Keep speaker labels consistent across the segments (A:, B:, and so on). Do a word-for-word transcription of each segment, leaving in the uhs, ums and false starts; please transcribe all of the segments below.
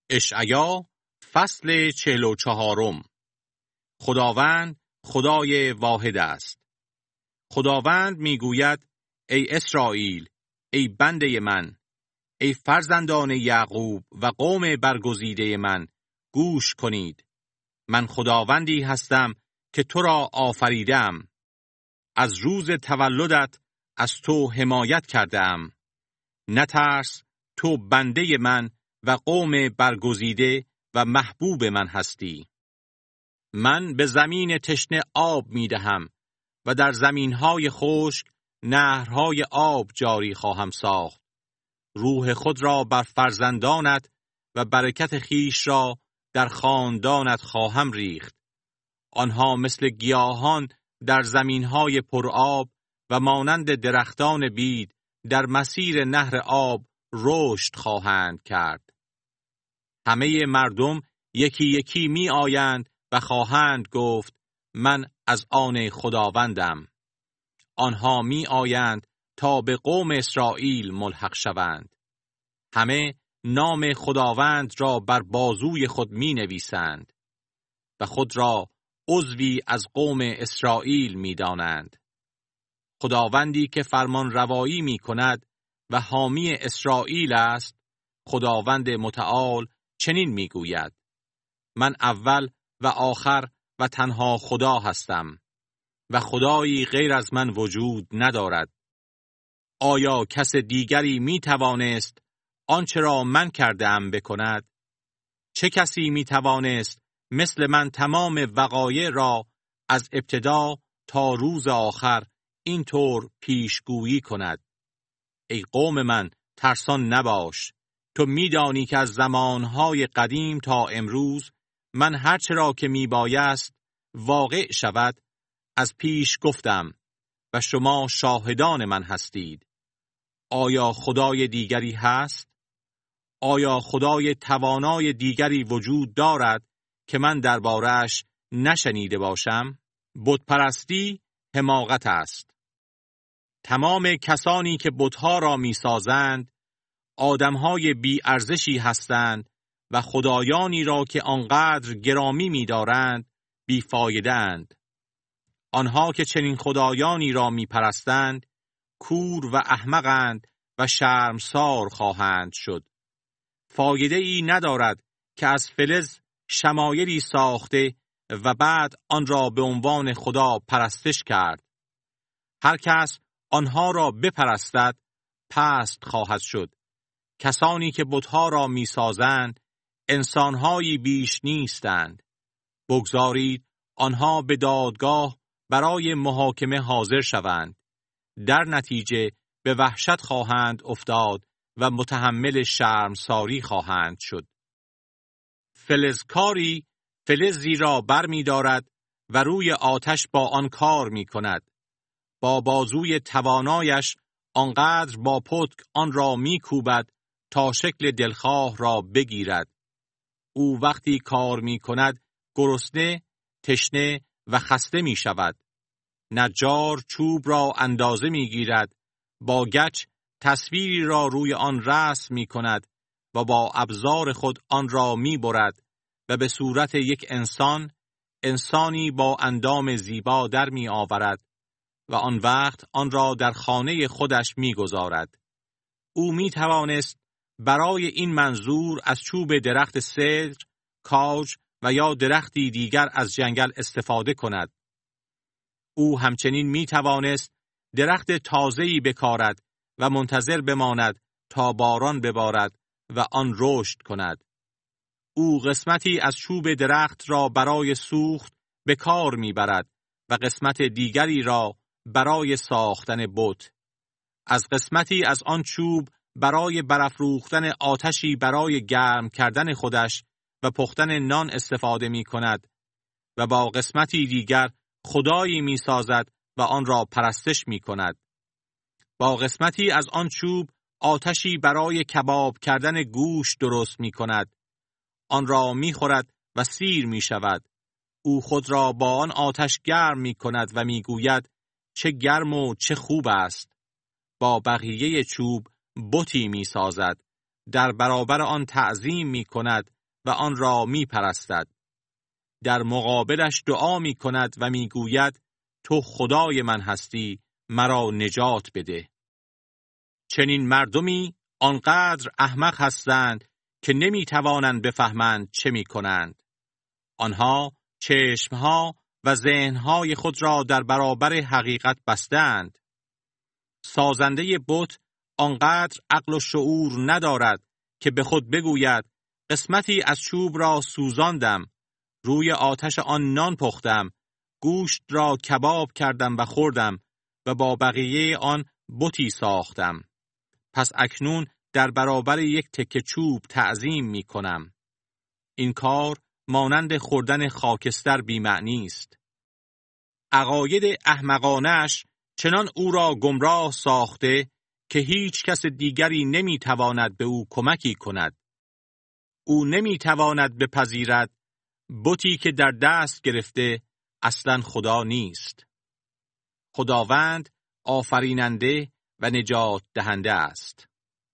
A: اشعیا فصل چهل و چهارم. خداوند خدای واحد است. خداوند میگوید: ای اسرائیل، ای بنده من، ای فرزندان یعقوب و قوم برگزیده من، گوش کنید. من خداوندی هستم که تو را آفریدم. از روز تولدت از تو حمایت کردم. نترس، تو بنده من و قوم برگزیده و محبوب من هستی. من به زمین تشنه آب می دهم و در زمینهای خشک نهرهای آب جاری خواهم ساخت. روح خود را بر فرزندانت و برکت خیش را در خاندانت خواهم ریخت. آنها مثل گیاهان در زمینهای پرآب و مانند درختان بید در مسیر نهر آب رشد خواهند کرد. همه مردم یکی یکی می آیند و خواهند گفت: من از آن خداوندم. آنها می آیند تا به قوم اسرائیل ملحق شوند. همه نام خداوند را بر بازوی خود می نویسند و خود را عضوی از قوم اسرائیل می دانند. خداوندی که فرمان روایی می کند و حامی اسرائیل است، خداوند متعال چنین می گوید: من اول و آخر و تنها خدا هستم و خدایی غیر از من وجود ندارد. آیا کس دیگری می توانست آنچه را من کردم بکند؟ چه کسی می توانست مثل من تمام وقایع را از ابتدا تا روز آخر اینطور پیشگویی کند؟ ای قوم من، ترسان نباش. تو می‌دانی که از زمانهای قدیم تا امروز من هرچه را که میبایست واقع شود از پیش گفتم و شما شاهدان من هستید. آیا خدای دیگری هست؟ آیا خدای توانای دیگری وجود دارد که من درباره‌اش نشنیده باشم؟ بت پرستی حماقت است. تمام کسانی که بت‌ها را می‌سازند آدم‌های بی ارزشی هستند و خدایانی را که آنقدر گرامی می‌دارند بی‌فایده اند. آنها که چنین خدایانی را می‌پرستند کور و احمقند و شرمسار خواهند شد. فایده ای ندارد که از فلز شمایلی ساخته و بعد آن را به عنوان خدا پرستش کرد. هر کس آنها را بپرستد پست خواهد شد. کسانی که بت‌ها را می‌سازند انسان‌هایی بیش نیستند. بگذارید آنها به دادگاه برای محاکمه حاضر شوند. در نتیجه به وحشت خواهند افتاد و متحمل شرمساری خواهند شد. فلزکاری فلزی را بر می دارد و روی آتش با آن کار می کند. با بازوی توانایش آنقدر با پتک آن را می کوبد تا شکل دلخواه را بگیرد. او وقتی کار می کند گرسنه، تشنه و خسته می شود. نجار چوب را اندازه می گیرد، با گچ تصویری را روی آن رسم می کند و با ابزار خود آن را می برد و به صورت یک انسان، انسانی با اندام زیبا در می آورد و آن وقت آن را در خانه خودش می گذارد. او می توانست برای این منظور از چوب درخت سدر، کاج و یا درختی دیگر از جنگل استفاده کند. او همچنین می توانست درخت تازه‌ای بکارد و منتظر بماند تا باران ببارد و آن رشد کند. او قسمتی از چوب درخت را برای سوخت به کار می برد و قسمت دیگری را برای ساختن بت. از قسمتی از آن چوب برای برافروختن آتشی برای گرم کردن خودش و پختن نان استفاده می کند و با قسمتی دیگر خدایی می سازد و آن را پرستش می کند. با قسمتی از آن چوب آتشی برای کباب کردن گوشت درست می کند. آن را می خورد و سیر می شود. او خود را با آن آتش گرم می کند و می گوید: چه گرم و چه خوب است. با بقیه چوب بتی می سازد. در برابر آن تعظیم می کند و آن را می پرستد. در مقابلش دعا می کند و می گوید تو خدای من هستی، مرا نجات بده. چنین مردمی آنقدر احمق هستند که نمی توانند بفهمند چه می کنند. آنها چشمها و ذهنهای خود را در برابر حقیقت بستند. سازنده بت آنقدر عقل و شعور ندارد که به خود بگوید قسمتی از چوب را سوزاندم، روی آتش آن نان پختم، گوشت را کباب کردم و خوردم و با بقیه آن بتی ساختم. پس اکنون در برابر یک تکه چوب تعظیم می کنم. این کار مانند خوردن خاکستر بی‌معنی است. عقاید احمقانش چنان او را گمراه ساخته که هیچ کس دیگری نمی تواند به او کمکی کند. او نمی تواند بپذیرد بتی که در دست گرفته اصلاً خدا نیست. خداوند آفریننده و نجات دهنده است.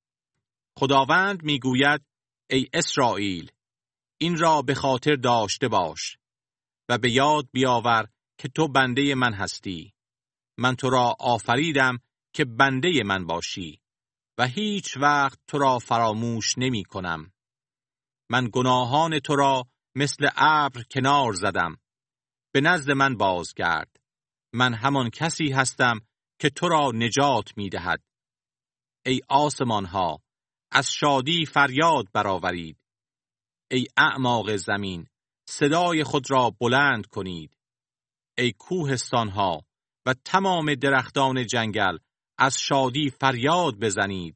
A: خداوند می گوید ای اسرائیل، این را به خاطر داشته باش و به یاد بیاور که تو بنده من هستی. من تو را آفریدم که بنده من باشی و هیچ وقت تو را فراموش نمی کنم. من گناهان تو را مثل ابر کنار زدم. به نزد من بازگرد. من همان کسی هستم که تو را نجات می دهد. ای آسمان ها، از شادی فریاد برآورید. ای اعماق زمین، صدای خود را بلند کنید. ای کوهستان ها و تمام درختان جنگل، از شادی فریاد بزنید.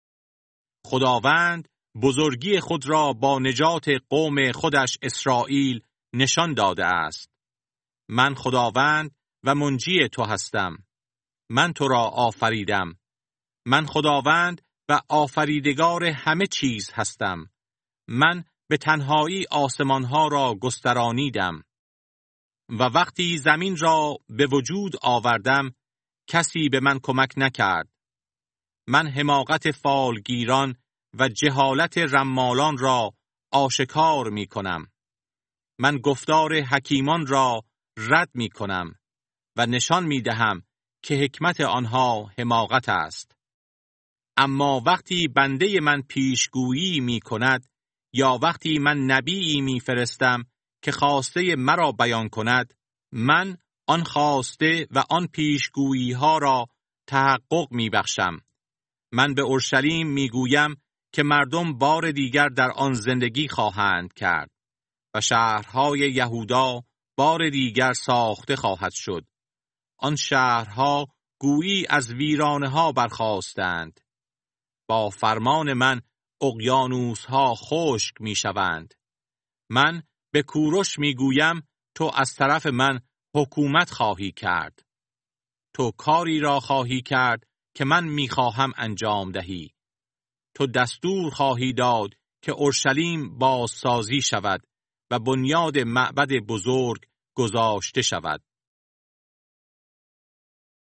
A: خداوند بزرگی خود را با نجات قوم خودش اسرائیل نشان داده است. من خداوند و منجی تو هستم. من تو را آفریدم. من خداوند و آفریدگار همه چیز هستم. من به تنهایی آسمانها را گسترانیدم و وقتی زمین را به وجود آوردم کسی به من کمک نکرد. من حماقت فالگیران و جهالت رمالان را آشکار می کنم. من گفتار حکیمان را رد می کنم و نشان می دهم که حکمت آنها حماقت است. اما وقتی بنده من پیشگویی می کند یا وقتی من نبیی می فرستم که خواسته مرا بیان کند، من آن خواسته و آن پیشگویی ها را تحقق می بخشم. من به اورشلیم می گویم که مردم بار دیگر در آن زندگی خواهند کرد و شهرهای یهودا بار دیگر ساخته خواهد شد. آن شهرها گویی از ویرانه ها برخاستند. با فرمان من اقیانوس ها خشک می شوند. من به کوروش می گویم تو از طرف من حکومت خواهی کرد. تو کاری را خواهی کرد که من می خواهم انجام دهی. تو دستور خواهی داد که اورشلیم بازسازی شود و بنیاد معبد بزرگ گذاشته شود.